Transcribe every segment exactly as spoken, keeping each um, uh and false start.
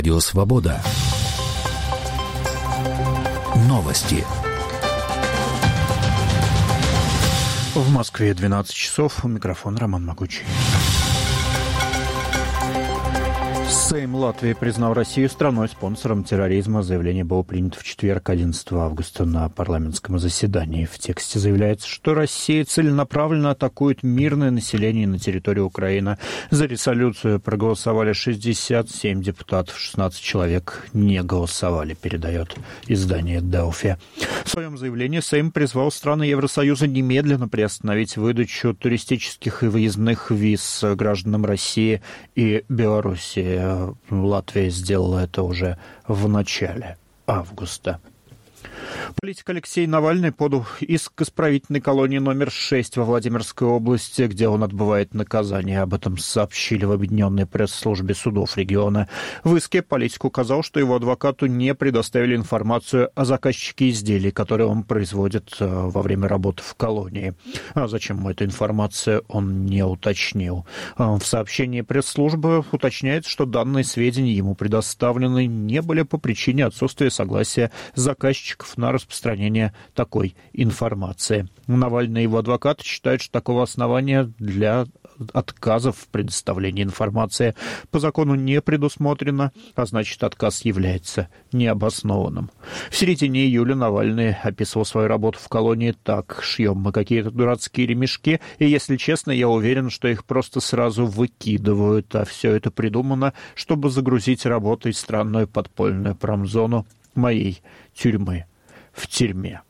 Радио Свобода. Новости. В Москве двенадцать часов. У микрофона Роман Могучий. Сейм Латвии признал Россию страной-спонсором терроризма. Заявление было принято в четверг, одиннадцатого августа, на парламентском заседании. В тексте заявляется, что Россия целенаправленно атакует мирное население на территории Украины. За резолюцию проголосовали шестьдесят семь депутатов, шестнадцать человек не голосовали, передает издание Делфи. В своем заявлении Сейм призвал страны Евросоюза немедленно приостановить выдачу туристических и выездных виз гражданам России и Белоруссии. Латвия сделала это уже в начале августа. Политик Алексей Навальный подал иск к исправительной колонии номер шесть во Владимирской области, где он отбывает наказание. Об этом сообщили в объединенной пресс-службе судов региона. В иске политик указал, что его адвокату не предоставили информацию о заказчике изделий, которые он производит во время работы в колонии. А зачем ему эта информация, он не уточнил. В сообщении пресс-службы уточняется, что данные сведения ему предоставлены не были по причине отсутствия согласия заказчиков на распространение такой информации. Навальный и его адвокат считают, что такого основания для отказов в предоставлении информации по закону не предусмотрено, а значит, отказ является необоснованным. В середине июля Навальный описывал свою работу в колонии так: «Шьем мы какие-то дурацкие ремешки, и, если честно, я уверен, что их просто сразу выкидывают, а все это придумано, чтобы загрузить работой странную подпольную промзону моей тюрьмы в тюрьме».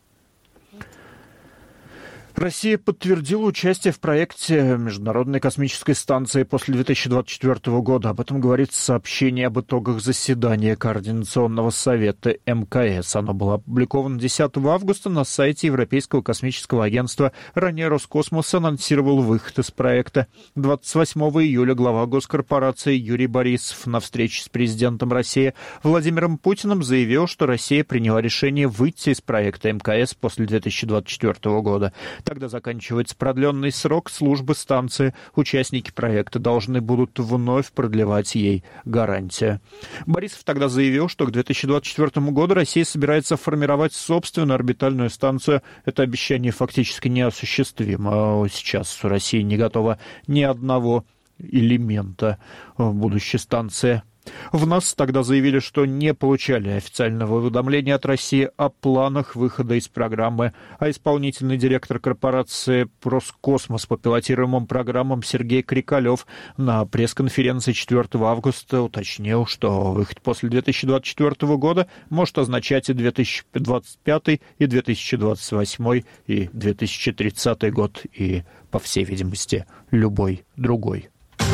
Россия подтвердила участие в проекте Международной космической станции после две тысячи двадцать четвёртого года. Об этом говорит сообщение об итогах заседания Координационного совета эм ка эс. Оно было опубликовано десятого августа на сайте Европейского космического агентства. Ранее Роскосмос анонсировал выход из проекта. двадцать восьмого июля глава госкорпорации Юрий Борисов на встрече с президентом России Владимиром Путиным заявил, что Россия приняла решение выйти из проекта эм ка эс после две тысячи двадцать четвёртого года. Тогда заканчивается продленный срок службы станции. Участники проекта должны будут вновь продлевать ей гарантию. Борисов тогда заявил, что к две тысячи двадцать четвёртому году Россия собирается формировать собственную орбитальную станцию. Это обещание фактически неосуществимо. Сейчас Россия не готова ни одного элемента будущей станции. В НАСА тогда заявили, что не получали официального уведомления от России о планах выхода из программы, а исполнительный директор корпорации «Роскосмос» по пилотируемым программам Сергей Крикалев на пресс-конференции четвёртого августа уточнил, что выход после две тысячи двадцать четвёртого года может означать и две тысячи двадцать пятый, и две тысячи двадцать восьмой, и две тысячи тридцатый год, и, по всей видимости, любой другой.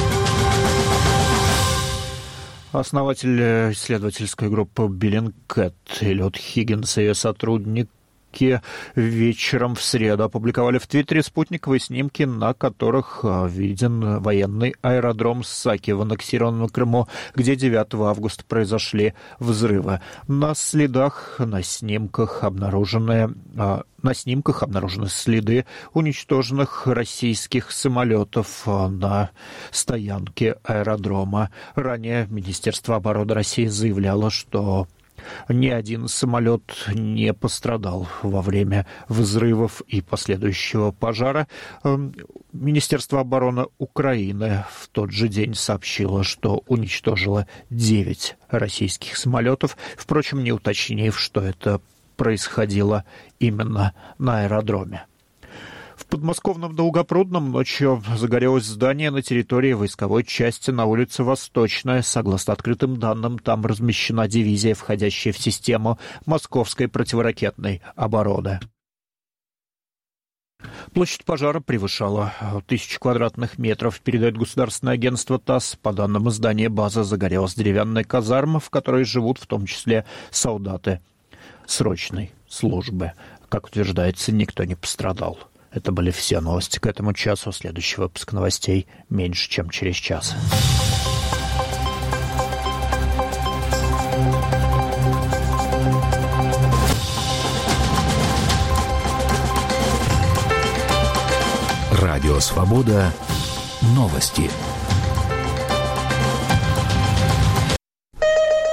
Основатель исследовательской группы Bellingcat Эллиот Хиггинс и ее сотрудники вечером в среду опубликовали в Твиттере спутниковые снимки, на которых виден военный аэродром Саки в аннексированном Крыму, где девятого августа произошли взрывы. На следах, на снимках обнаружены... На снимках обнаружены следы уничтоженных российских самолетов на стоянке аэродрома. Ранее Министерство обороны России заявляло, что ни один самолет не пострадал во время взрывов и последующего пожара. Министерство обороны Украины в тот же день сообщило, что уничтожило девять российских самолетов, впрочем, не уточнив, что это происходило именно на аэродроме. В подмосковном Долгопрудном ночью загорелось здание на территории войсковой части на улице Восточная. Согласно открытым данным, там размещена дивизия, входящая в систему московской противоракетной обороны. Площадь пожара превышала тысячу квадратных метров, передает государственное агентство ТАСС. По данным издания «База», загорелась деревянная казарма, в которой живут в том числе солдаты срочной службы. Как утверждается, никто не пострадал. Это были все новости к этому часу. Следующий выпуск новостей меньше, чем через час. Радио Свобода. Новости.